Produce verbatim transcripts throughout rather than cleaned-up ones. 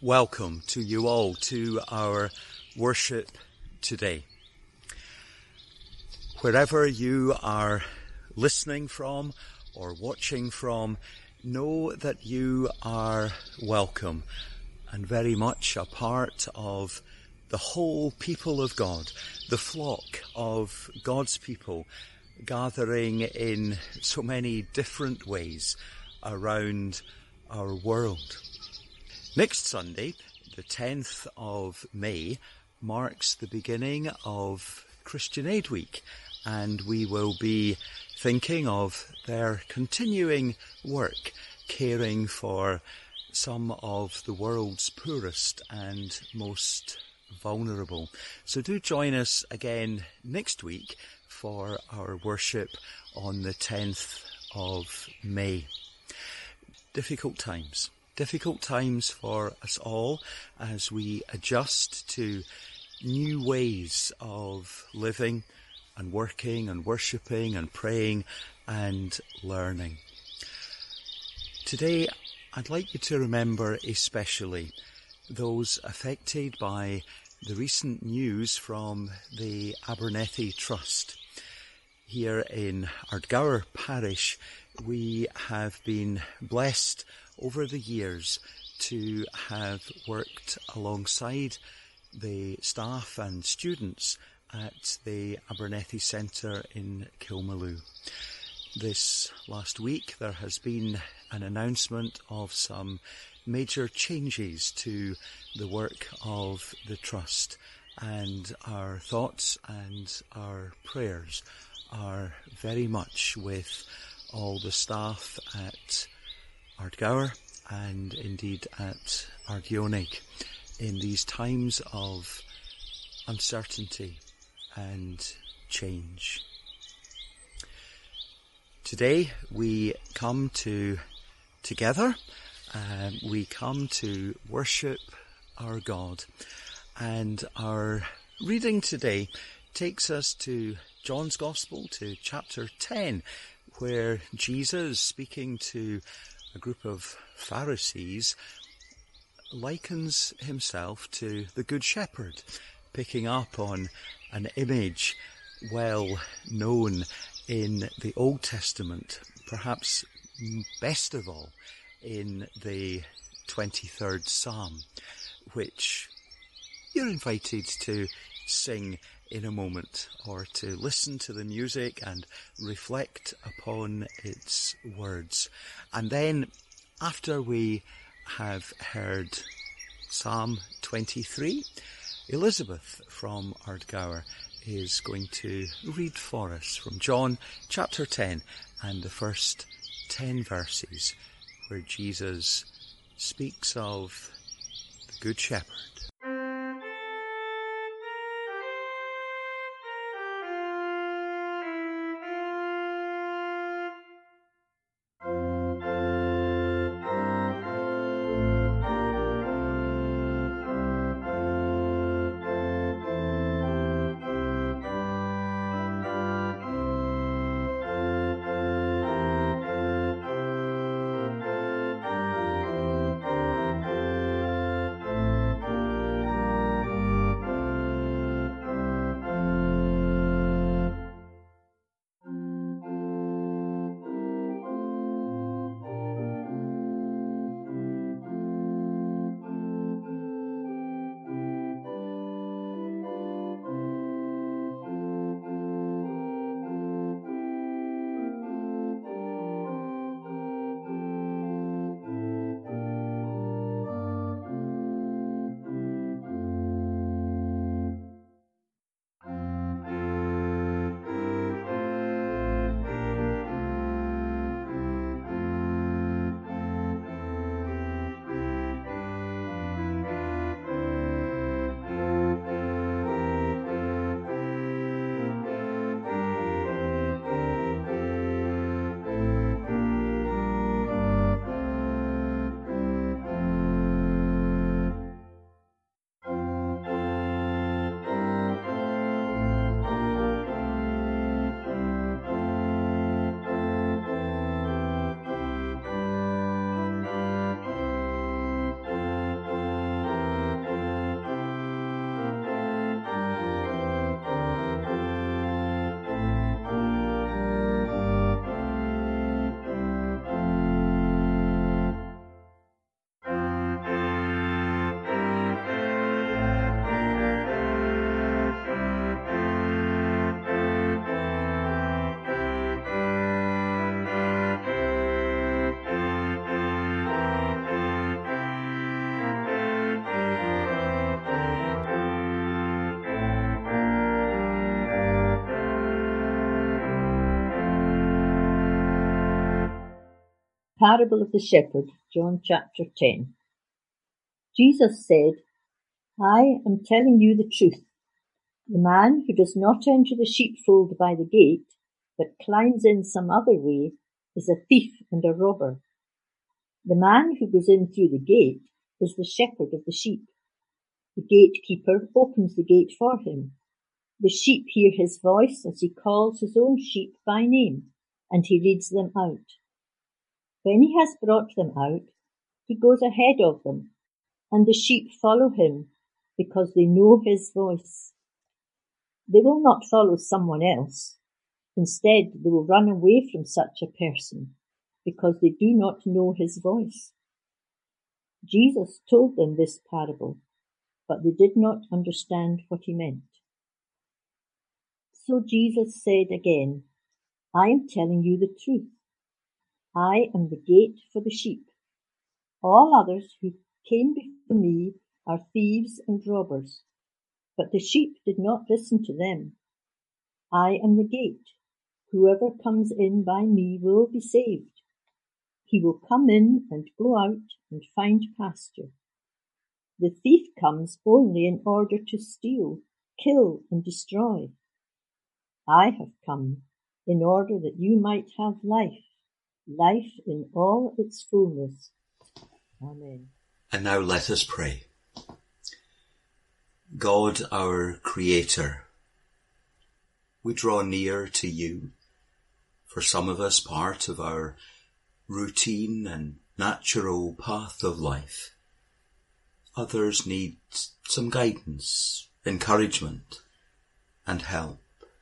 welcome to you all to our worship today. Wherever you are listening from or watching from, know that you are welcome and very much a part of the whole people of God, the flock of God's people, gathering in so many different ways around our world. Next Sunday, the tenth of May, marks the beginning of Christian Aid Week, and we will be thinking of their continuing work, caring for some of the world's poorest and most vulnerable. So do join us again next week for our worship on the tenth of May. Difficult times. Difficult times for us all as we adjust to new ways of living and working and worshipping and praying and learning. Today, I'd like you to remember especially those affected by the recent news from the Abernethy Trust. Here in Ardgour Parish, we have been blessed over the years to have worked alongside the staff and students at the Abernethy Centre in Kilmaloo. This last week there has been an announcement of some major changes to the work of the Trust, and our thoughts and our prayers are very much with all the staff at Ardgour and indeed at Ardionig in these times of uncertainty and change. Today we come to together, uh, we come to worship our God, and our reading today takes us to John's Gospel, to chapter ten, where Jesus, speaking to a group of Pharisees, likens himself to the Good Shepherd, picking up on an image well known in the Old Testament, perhaps best of all in the twenty-third Psalm, which you're invited to sing in a moment, or to listen to the music and reflect upon its words. And then, after we have heard Psalm twenty-three, Elizabeth from Ardgour is going to read for us from John chapter ten and the first ten verses, where Jesus speaks of the Good Shepherd. Parable of the Shepherd, John chapter ten. Jesus said, I am telling you the truth. The man who does not enter the sheepfold by the gate, but climbs in some other way, is a thief and a robber. The man who goes in through the gate is the shepherd of the sheep. The gatekeeper opens the gate for him. The sheep hear his voice as he calls his own sheep by name, and he leads them out. When he has brought them out, he goes ahead of them, and the sheep follow him because they know his voice. They will not follow someone else. Instead, they will run away from such a person because they do not know his voice. Jesus told them this parable, but they did not understand what he meant. So Jesus said again, I am telling you the truth. I am the gate for the sheep. All others who came before me are thieves and robbers, but the sheep did not listen to them. I am the gate. Whoever comes in by me will be saved. He will come in and go out and find pasture. The thief comes only in order to steal, kill, and destroy. I have come in order that you might have life, life in all its fullness. Amen. And now let us pray. God, our Creator, we draw near to you. For some of us, part of our routine and natural path of life. Others need some guidance, encouragement, and help.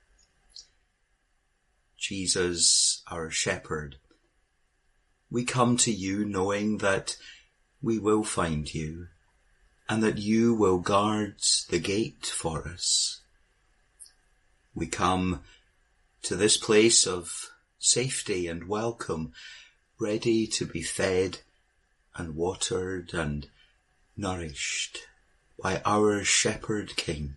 Jesus, our Shepherd, we come to you knowing that we will find you and that you will guard the gate for us. We come to this place of safety and welcome, ready to be fed and watered and nourished by our Shepherd King.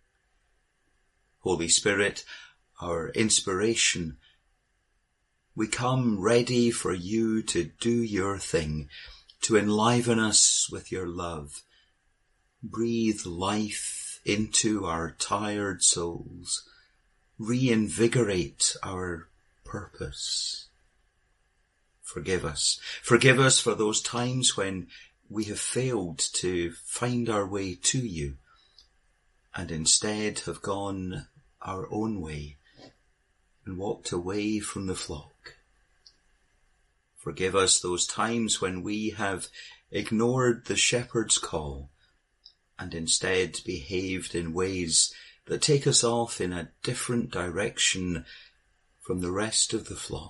Holy Spirit, our inspiration, we come ready for you to do your thing, to enliven us with your love. Breathe life into our tired souls. Reinvigorate our purpose. Forgive us. Forgive us for those times when we have failed to find our way to you and instead have gone our own way and walked away from the flock. Forgive us those times when we have ignored the shepherd's call and instead behaved in ways that take us off in a different direction from the rest of the flock.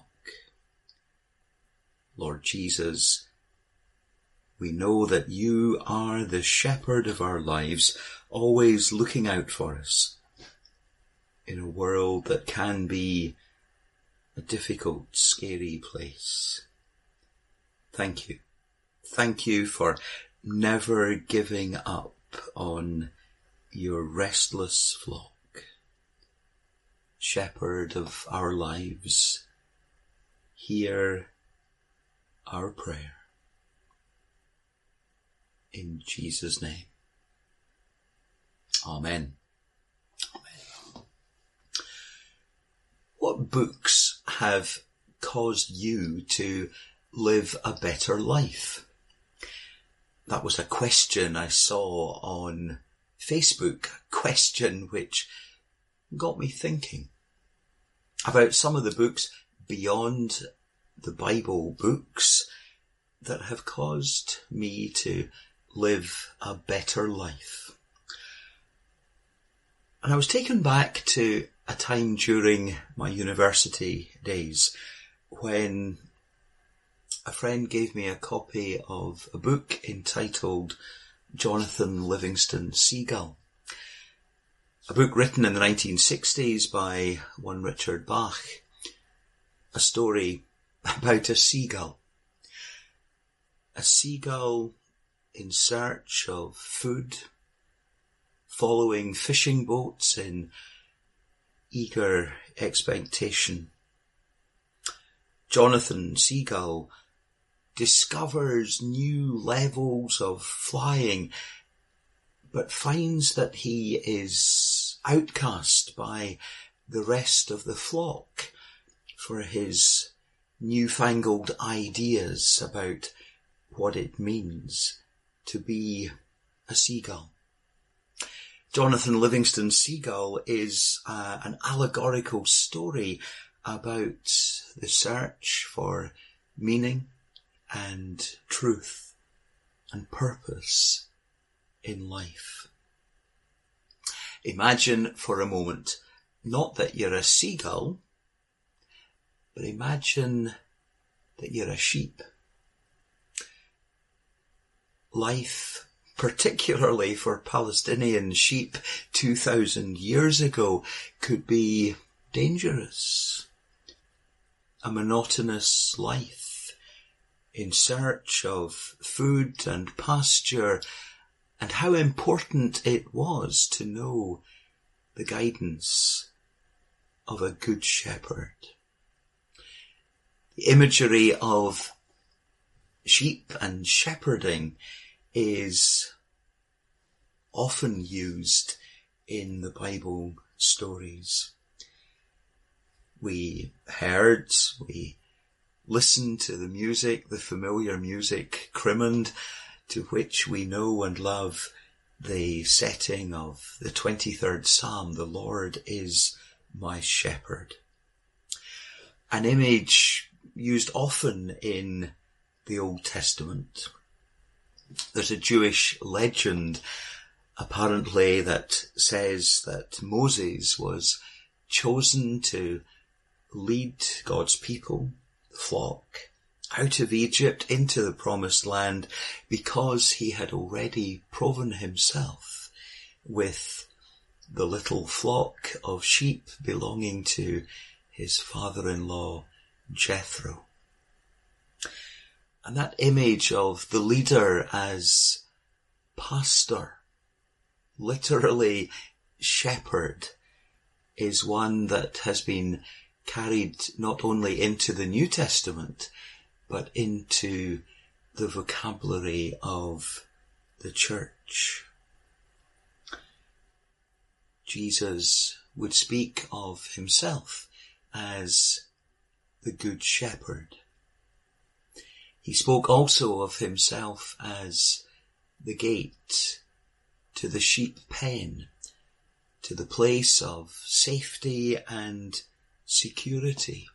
Lord Jesus, we know that you are the shepherd of our lives, always looking out for us in a world that can be a difficult, scary place. Thank you. Thank you for never giving up on your restless flock. Shepherd of our lives, hear our prayer. In Jesus' name. Amen. Amen. What books have caused you to live a better life? That was a question I saw on Facebook, a question which got me thinking about some of the books beyond the Bible books that have caused me to live a better life. And I was taken back to a time during my university days when a friend gave me a copy of a book entitled Jonathan Livingston Seagull, a book written in the nineteen sixties by one Richard Bach, a story about a seagull. A seagull in search of food, following fishing boats in eager expectation. Jonathan Seagull discovers new levels of flying, but finds that he is outcast by the rest of the flock for his newfangled ideas about what it means to be a seagull. Jonathan Livingston Seagull is uh, an allegorical story about the search for meaning and truth and purpose in life. Imagine for a moment, not that you're a seagull, but imagine that you're a sheep. Life, particularly for Palestinian sheep two thousand years ago, could be dangerous. A monotonous life in search of food and pasture, and how important it was to know the guidance of a good shepherd. The imagery of sheep and shepherding is often used in the Bible stories. We heard, we listened to the music, the familiar music, Crimond, to which we know and love the setting of the twenty-third Psalm, "The Lord is my shepherd." An image used often in the Old Testament. There's a Jewish legend, apparently, that says that Moses was chosen to lead God's people, the flock, out of Egypt into the promised land because he had already proven himself with the little flock of sheep belonging to his father-in-law Jethro. And that image of the leader as pastor, literally shepherd, is one that has been carried not only into the New Testament, but into the vocabulary of the church. Jesus would speak of himself as the Good Shepherd. He spoke also of himself as the gate to the sheep pen, to the place of safety and security.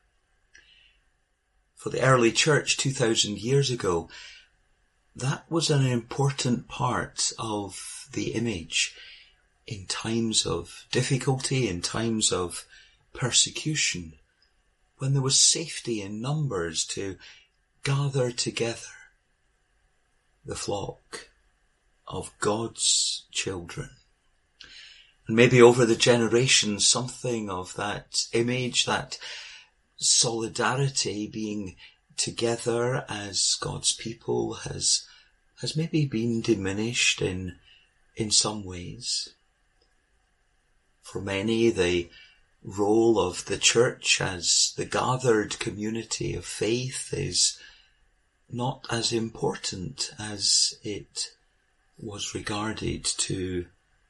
For the early church two thousand years ago, that was an important part of the image in times of difficulty, in times of persecution, when there was safety in numbers to gather together the flock of God's children. And maybe over the generations, something of that image, that solidarity, being together as God's people, has has maybe been diminished in in some ways. For many, the role of the church as the gathered community of faith is not as important as it was regarded to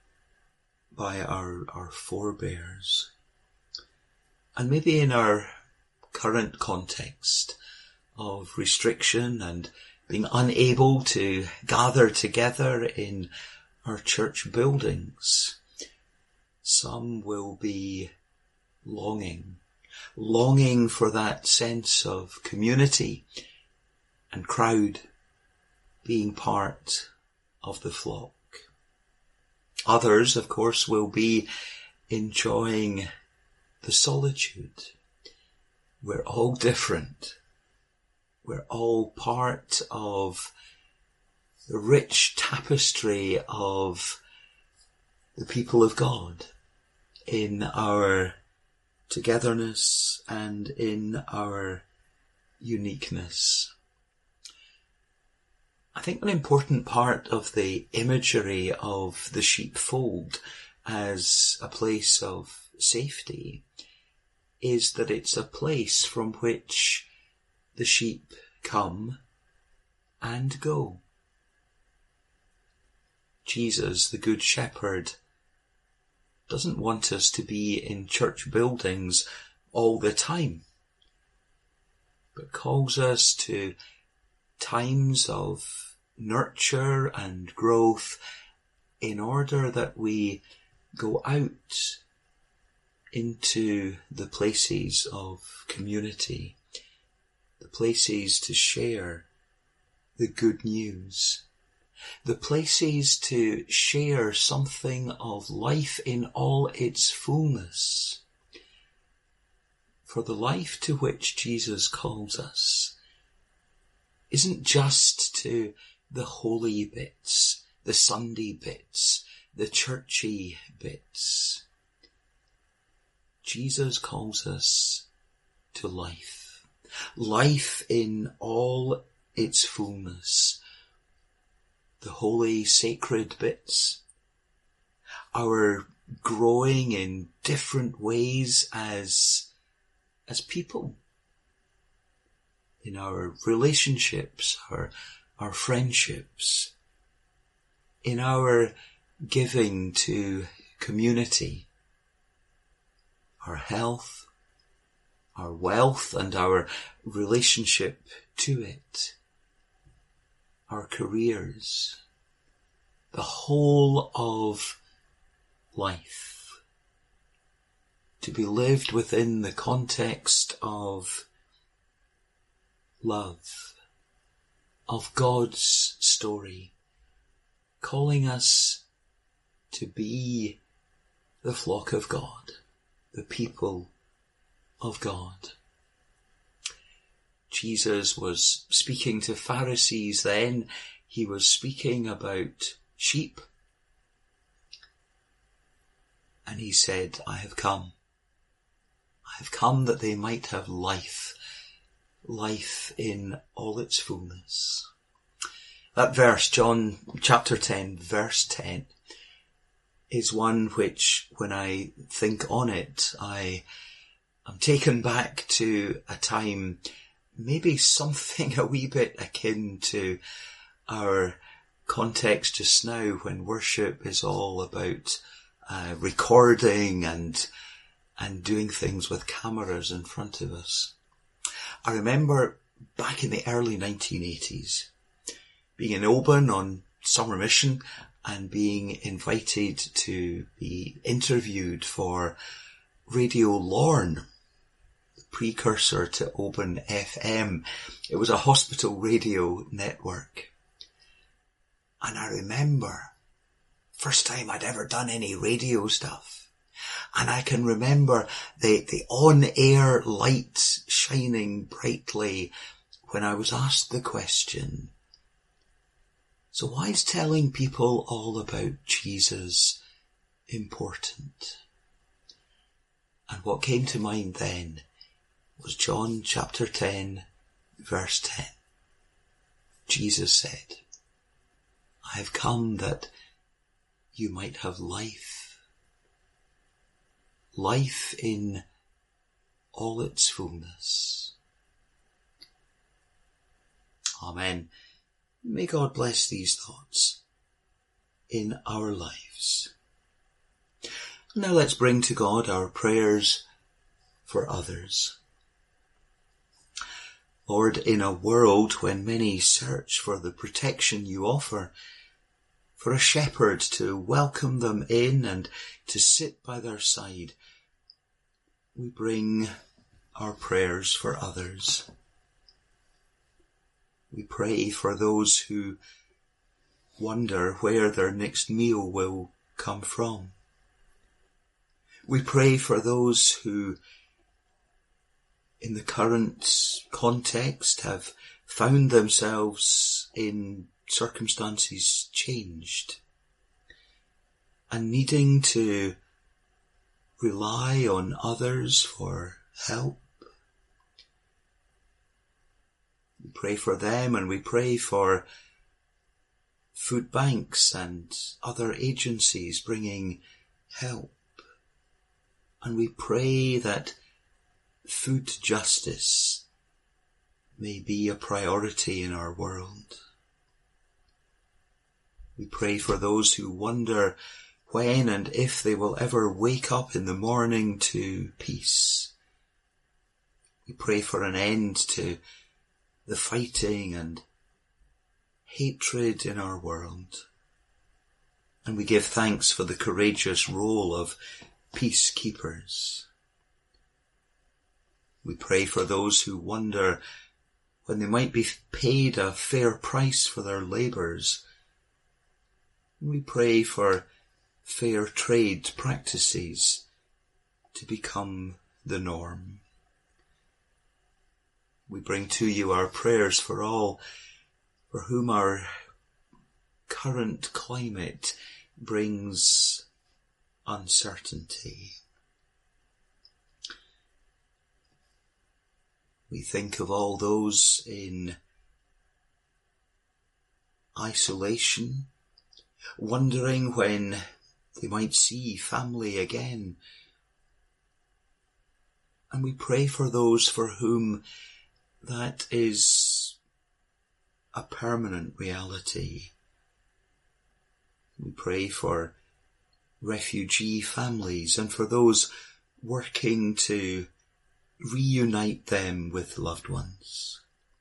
by our, our forebears. And maybe in our current context of restriction and being unable to gather together in our church buildings, some will be longing, longing for that sense of community and crowd, being part of the flock. Others, of course, will be enjoying the solitude. We're all different. We're all part of the rich tapestry of the people of God in our togetherness and in our uniqueness. I think an important part of the imagery of the sheepfold as a place of safety is that it's a place from which the sheep come and go. Jesus, the Good Shepherd, doesn't want us to be in church buildings all the time, but calls us to times of nurture and growth in order that we go out into the places of community, the places to share the good news, the places to share something of life in all its fullness. For the life to which Jesus calls us isn't just to the holy bits, the Sunday bits, the churchy bits. Jesus calls us to life, life in all its fullness. The holy, sacred bits, our growing in different ways as, as people, in our relationships, our, our friendships, in our giving to community, our health, our wealth and our relationship to it, our careers, the whole of life, to be lived within the context of love, of God's story, calling us to be the flock of God, the people of God. Jesus was speaking to Pharisees then. He was speaking about sheep. And he said, I have come. I have come that they might have life, life in all its fullness. That verse, John chapter ten, verse ten, is one which, when I think on it, I am taken back to a time, maybe something a wee bit akin to our context just now, when worship is all about uh, recording and and doing things with cameras in front of us. I remember back in the early nineteen eighties, being in Oban on summer mission and being invited to be interviewed for Radio Lorne, the precursor to Oban F M. It was a hospital radio network. And I remember, first time I'd ever done any radio stuff. And I can remember the, the on-air lights shining brightly when I was asked the question, so why is telling people all about Jesus important? And what came to mind then was John chapter ten, verse ten. Jesus said, I have come that you might have life, life in all its fullness. Amen. May God bless these thoughts in our lives. Now let's bring to God our prayers for others. Lord, in a world when many search for the protection you offer, for a shepherd to welcome them in and to sit by their side, we bring our prayers for others. We pray for those who wonder where their next meal will come from. We pray for those who, in the current context, have found themselves in circumstances changed and needing to rely on others for help. We pray for them, and we pray for food banks and other agencies bringing help. And we pray that food justice may be a priority in our world. We pray for those who wonder when and if they will ever wake up in the morning to peace. We pray for an end to the fighting and hatred in our world. And we give thanks for the courageous role of peacekeepers. We pray for those who wonder when they might be paid a fair price for their labours. We pray for fair trade practices to become the norm. We bring to you our prayers for all for whom our current climate brings uncertainty. We think of all those in isolation, wondering when they might see family again. And we pray for those for whom that is a permanent reality. We pray for refugee families and for those working to reunite them with loved ones.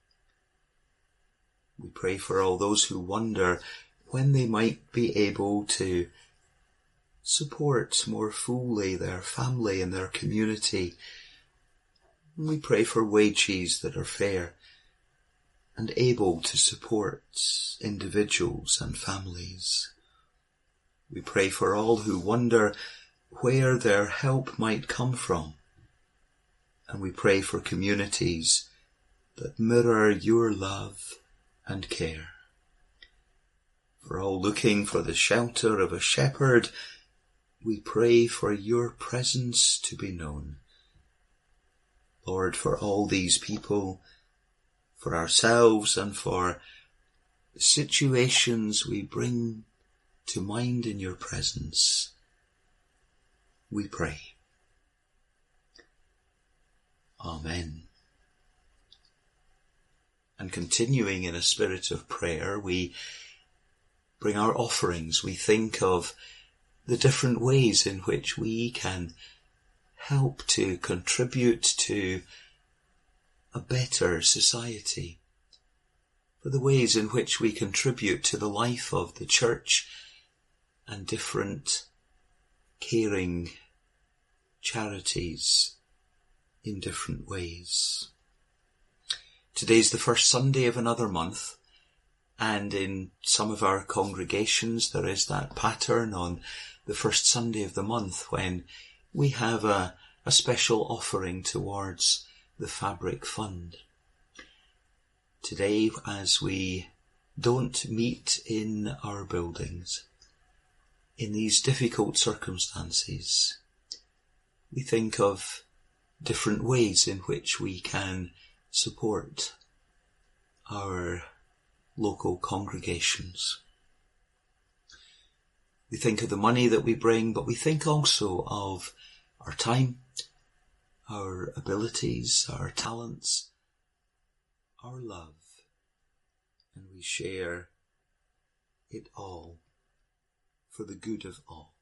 We pray for all those who wonder when they might be able to support more fully their family and their community. And we pray for wages that are fair and able to support individuals and families. We pray for all who wonder where their help might come from. And we pray for communities that mirror your love and care. For all looking for the shelter of a shepherd, we pray for your presence to be known. Lord, for all these people, for ourselves and for the situations we bring to mind in your presence, we pray. Amen. And continuing in a spirit of prayer, we bring our offerings. We think of the different ways in which we can help to contribute to a better society, for the ways in which we contribute to the life of the church and different caring charities in different ways. Today's the first Sunday of another month, and in some of our congregations there is that pattern on the first Sunday of the month when we have a, a special offering towards the Fabric Fund. Today, as we don't meet in our buildings, in these difficult circumstances, we think of different ways in which we can support our local congregations. We think of the money that we bring, but we think also of our time, our abilities, our talents, our love, and we share it all for the good of all.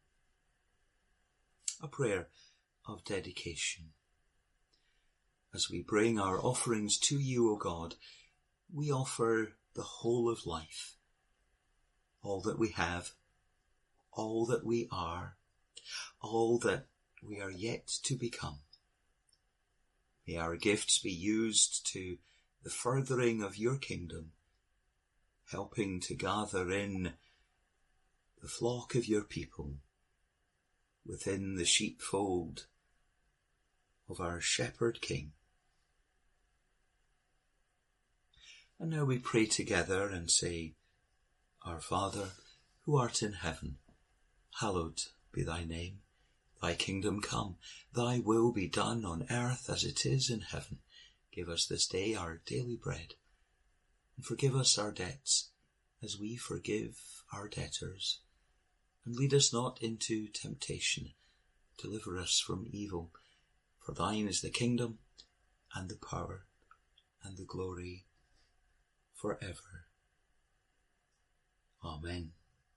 A prayer of dedication. As we bring our offerings to you, O God, we offer the whole of life, all that we have, all that we are, all that we are yet to become. May our gifts be used to the furthering of your kingdom, helping to gather in the flock of your people within the sheepfold of our Shepherd King. And now we pray together and say, Our Father, who art in heaven, hallowed be thy name. Thy kingdom come, thy will be done on earth as it is in heaven. Give us this day our daily bread, and forgive us our debts as we forgive our debtors. And lead us not into temptation, deliver us from evil. For thine is the kingdom, and the power, and the glory, forever. Amen.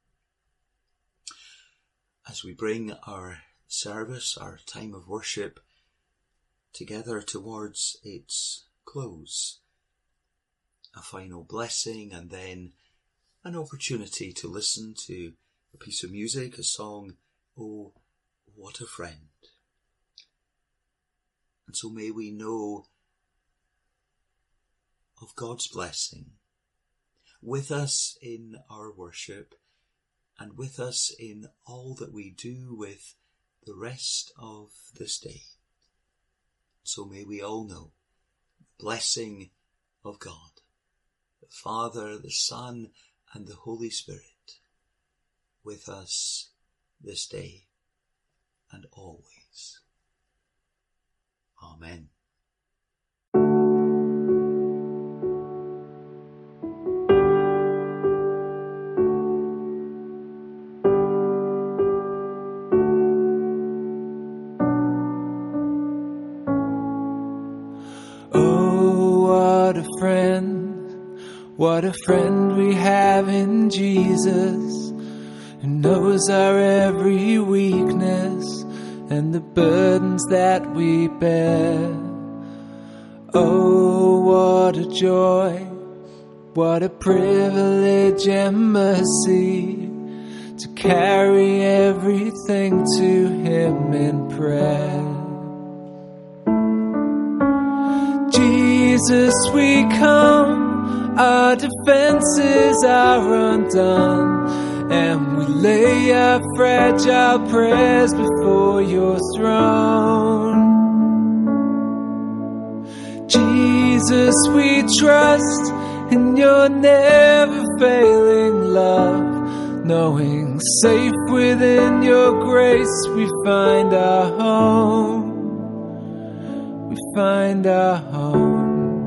As we bring our service, our time of worship, together towards its close, a final blessing and then an opportunity to listen to a piece of music, a song, Oh, What a Friend. And so may we know of God's blessing with us in our worship and with us in all that we do with the rest of this day. So may we all know the blessing of God, the Father, the Son, and the Holy Spirit with us this day and always. Amen. What a friend we have in Jesus, who knows our every weakness and the burdens that we bear. Oh, what a joy, what a privilege and mercy to carry everything to Him in prayer. Jesus, we come, our defenses are undone, and we lay our fragile prayers before your throne. Jesus, we trust in your never-failing love, knowing safe within your grace we find our home. We find our home.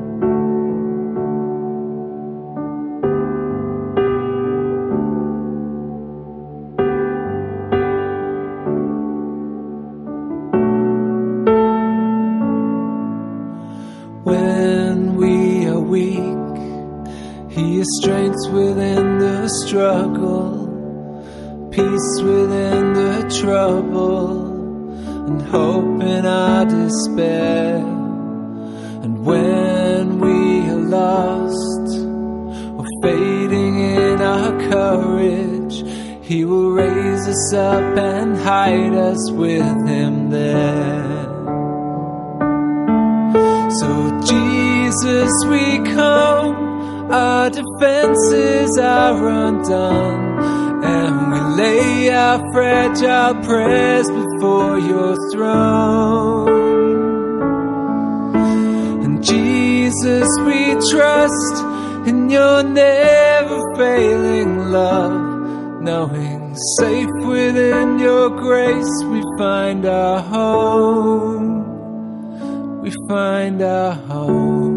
He is strength within the struggle, peace within the trouble, and hope in our despair. And when we are lost or fading in our courage, He will raise us up and hide us with Him there. So Jesus, we come, our defenses are undone, and we lay our fragile prayers before your throne. And Jesus, we trust in your never-failing love, knowing safe within your grace we find our home. We find our home.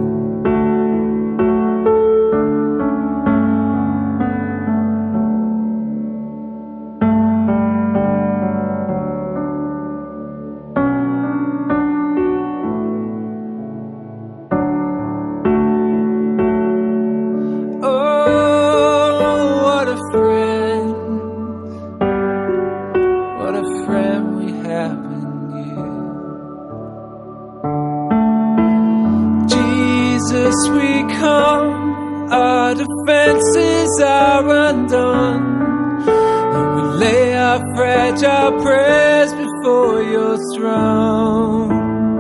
Fragile prayers before your throne.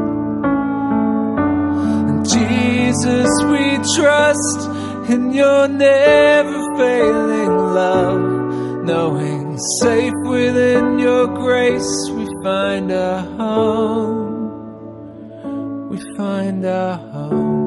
And Jesus, we trust in your never-failing love, knowing safe within your grace we find our home. We find our home.